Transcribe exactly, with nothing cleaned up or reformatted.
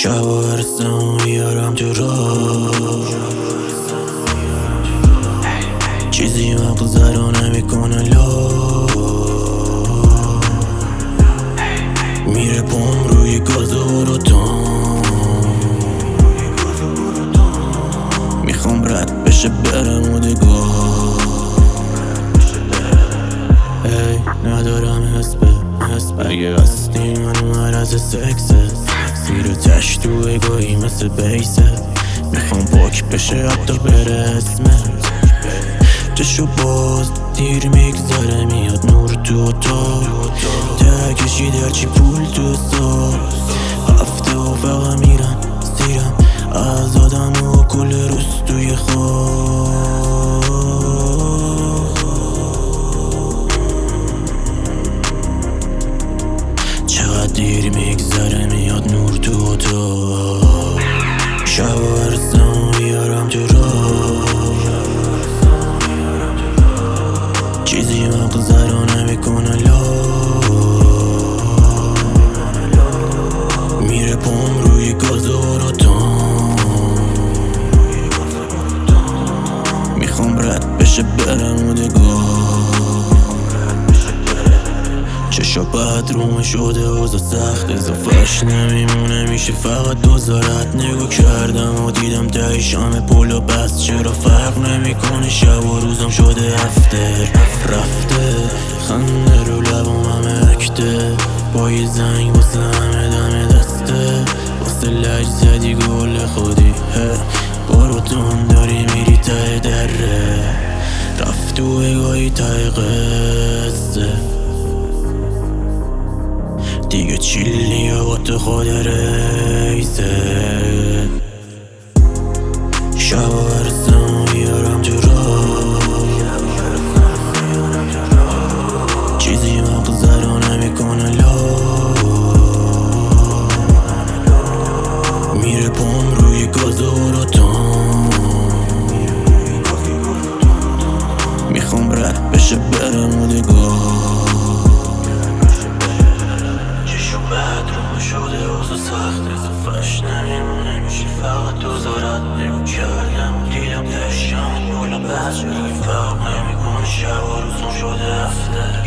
شب و هرسم میارم تو را، چیزی مغزه رو نمیکنه لا، میره پام روی گاز و روتان، میخوام رد بشه برم و دگاه. ای ندارم حس به حس اگه هستی من مرز سکسه، میره تش تو اگاهی مثل بیسه، میخوام پاک بشه حتی بره اسمت. چشو باز دیر میگذره میاد نور تو اتاق، ته کشید هرچی پول تو حساب، هفته و فقط میرن سیرم از آدم و کل روز توی خواب. چقدر دیر میگذره میاد نور تو اتاق، شب و هرسم میارم تو را، چیزی مغزه رو نمیکنه لا، میره پام روی گاز و روتان، میخوام رد بشه برم و دگاه. چشا بعد رومه شده اوزا سخت، اضافهش نمیمونه میشه فقط دوزارت. نگاه کردم و دیدم تایش همه پولو بست، چرا فرق نمیکنه شب و روزم شده افتر رفته. خنده رو لبم همه اکته، با یه زنگ واسه همه دم دسته، واسه لج زدی گل خودی برو تون داری میری ته دره، رفت تو اگاهی ته قصه، دیگه چیلی با تو خود ریزه. شب و هرسم میارم تو را، چیزی مغزه رو نمیکنه لا، میره پام روی گاز و روتان، میخوام رد بشه برم و دگاه. بعد رو شده اوزا سخت، اضافهش نمیمونه میشه فقط دوزارت. نگو کردم دیدم دشتم بالا بس، میگه فرق نمیکنه شب و روزم شده افتر